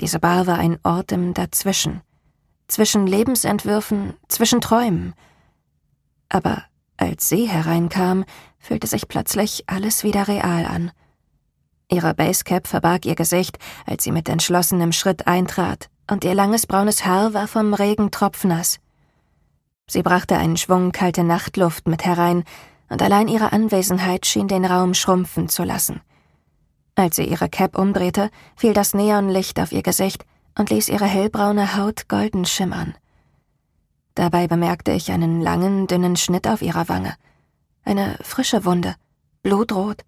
Diese Bar war ein Ort im Dazwischen. Zwischen Lebensentwürfen, zwischen Träumen. Aber als sie hereinkam, fühlte sich plötzlich alles wieder real an. Ihre Basecap verbarg ihr Gesicht, als sie mit entschlossenem Schritt eintrat, und ihr langes braunes Haar war vom Regen tropfnass. Sie brachte einen Schwung kalte Nachtluft mit herein, und allein ihre Anwesenheit schien den Raum schrumpfen zu lassen. Als sie ihre Cap umdrehte, fiel das Neonlicht auf ihr Gesicht und ließ ihre hellbraune Haut golden schimmern. Dabei bemerkte ich einen langen, dünnen Schnitt auf ihrer Wange. Eine frische Wunde, blutrot.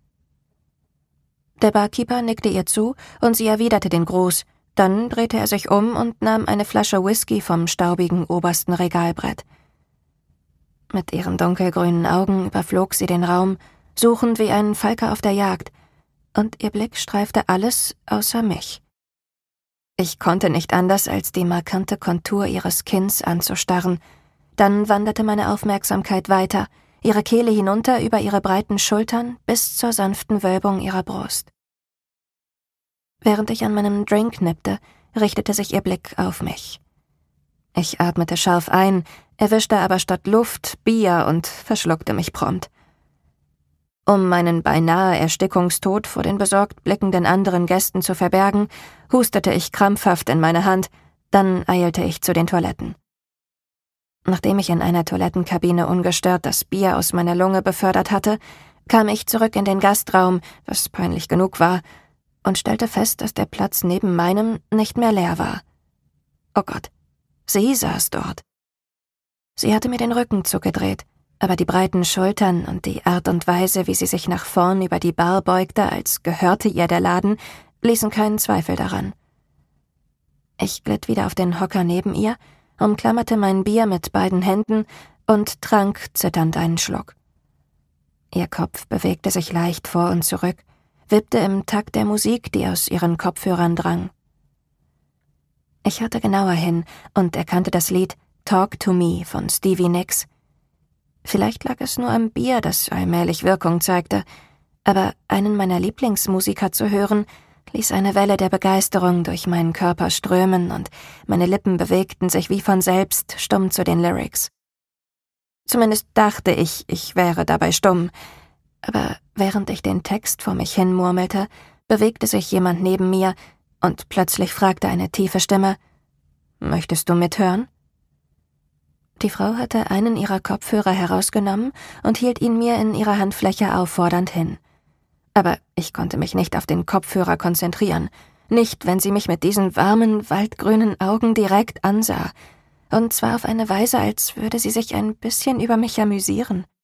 Der Barkeeper nickte ihr zu und sie erwiderte den Gruß. Dann drehte er sich um und nahm eine Flasche Whisky vom staubigen obersten Regalbrett. Mit ihren dunkelgrünen Augen überflog sie den Raum, suchend wie ein Falke auf der Jagd, und ihr Blick streifte alles außer mich. Ich konnte nicht anders, als die markante Kontur ihres Kinns anzustarren. Dann wanderte meine Aufmerksamkeit weiter, ihre Kehle hinunter über ihre breiten Schultern bis zur sanften Wölbung ihrer Brust. Während ich an meinem Drink nippte, richtete sich ihr Blick auf mich. Ich atmete scharf ein, erwischte aber statt Luft Bier und verschluckte mich prompt. Um meinen beinahe Erstickungstod vor den besorgt blickenden anderen Gästen zu verbergen, hustete ich krampfhaft in meine Hand, dann eilte ich zu den Toiletten. Nachdem ich in einer Toilettenkabine ungestört das Bier aus meiner Lunge befördert hatte, kam ich zurück in den Gastraum, was peinlich genug war, und stellte fest, dass der Platz neben meinem nicht mehr leer war. Oh Gott, sie saß dort. Sie hatte mir den Rücken zugedreht, aber die breiten Schultern und die Art und Weise, wie sie sich nach vorn über die Bar beugte, als gehörte ihr der Laden, ließen keinen Zweifel daran. Ich glitt wieder auf den Hocker neben ihr, umklammerte mein Bier mit beiden Händen und trank zitternd einen Schluck. Ihr Kopf bewegte sich leicht vor und zurück, wippte im Takt der Musik, die aus ihren Kopfhörern drang. Ich hörte genauer hin und erkannte das Lied Talk to Me von Stevie Nicks. Vielleicht lag es nur am Bier, das allmählich Wirkung zeigte, aber einen meiner Lieblingsmusiker zu hören, ließ eine Welle der Begeisterung durch meinen Körper strömen und meine Lippen bewegten sich wie von selbst stumm zu den Lyrics. Zumindest dachte ich, ich wäre dabei stumm, aber während ich den Text vor mich hin murmelte, bewegte sich jemand neben mir und plötzlich fragte eine tiefe Stimme: »Möchtest du mithören?« Die Frau hatte einen ihrer Kopfhörer herausgenommen und hielt ihn mir in ihrer Handfläche auffordernd hin. Aber ich konnte mich nicht auf den Kopfhörer konzentrieren, nicht, wenn sie mich mit diesen warmen, waldgrünen Augen direkt ansah, und zwar auf eine Weise, als würde sie sich ein bisschen über mich amüsieren.